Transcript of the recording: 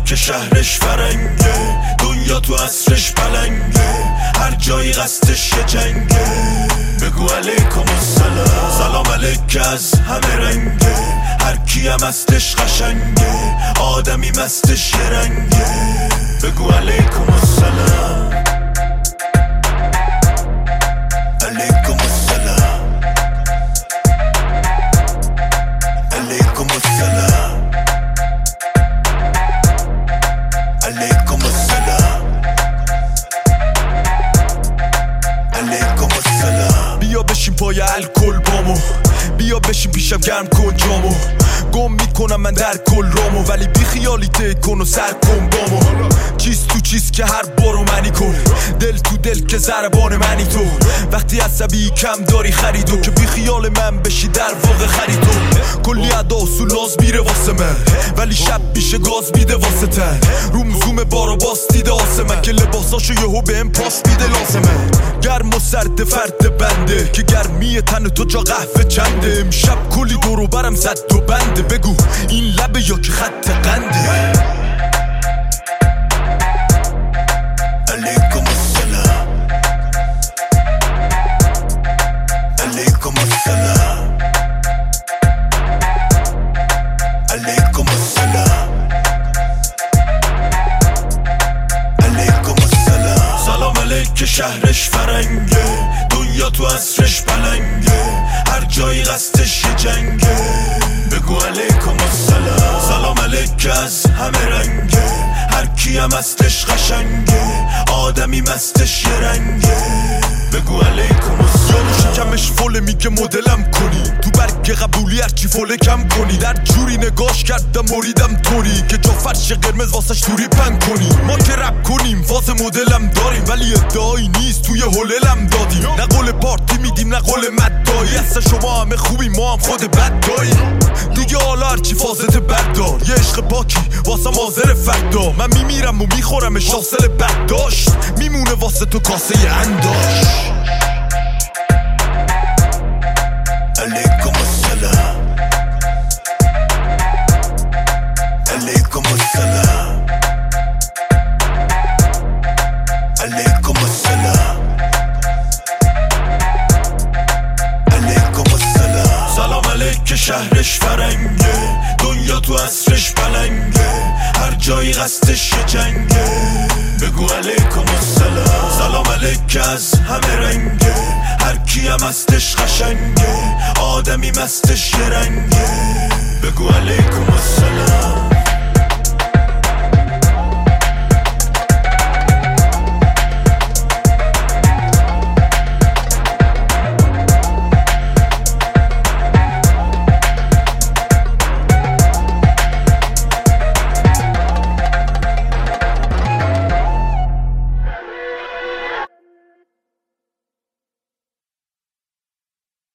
که شهرش فرنگه، دنیا تو عصرش پلنگه، هر جایی قصدش یه جنگه. بگو علیکم السلام، سلام علیک از همه رنگه، هر کی هم هستش قشنگه، آدمی مستش یه رنگه. بگو علیکم السلام، علیکم السلام، علیکم السلام، علیکم السلام، علیکم السلام. بیا بشین پای الکل بامو، بیا بشین پیشم گرم کن جامو، گم میکنم من در کل رامو، ولی بی خیالی ته کن و سر کن بامو. چیز تو چیز که هر بارو منی کن، دل تو دل که ضربان منی تو، وقتی عصبی کم داری خریدو که بی خیال من بشی در واقع خریدو. کلی ادا و سولاز میره واسه من، ولی شب میشه گاز میده واسه تن، روم زوم بارو باس دیده آسمن که لباساشو یهو بهم پاس میده لازمه. گرم و سرد فرد بنده که گرمی تن تو جا قهوه چنده، امشب کلی دورو برم زد و بنده، بگو این لبه یا که خط قنده. علیکم السلام، علیکم السلام، علیکم السلام، علیکم السلام. سلام علیک شهرش فرنگه، دنیا تو عصرش پلنگه، هر جایی قصدش یه جنگه. بگو علیکم السلام، سلام علیک از همه رنگه، هر کی هم هستش قشنگه، آدمی مستش یه رنگه. بگو علیکم السلام. شکمش فله میگه مدلم کنی، تو برگ قبولی هرچی فله کم کنی، در جوری نگاش کردم بریدم طوری که جا فرش قرمز واسش توری پن کنی. ما که رپ کنیم فاز مدلم داریم، ولی ادعایی نیست توی هللم دادیم، نه قول پارتی میدیم نه قول مدایی، اصلا شما همه خوبی ما هم خود بد داییم دیگه. حالا هرچی فازت بد دار، یه عشق پاکی واسه مازر فردا، من میمیرم و میخورم شاسل بد داشت، میمونه واسه تو کاسه انداش. علیکم السلام، علیکم السلام، علیکم السلام، علیکم السلام. سلام علیک شهرش فرنگه، دنیا تو عصرش پلنگه، هر جایی قصدش یه جنگه. بگو علیکم السلام، سلام علیک از همه رنگه، هر کی هم هستش قشنگه، آدمی مستش یه رنگه. بگو علیکم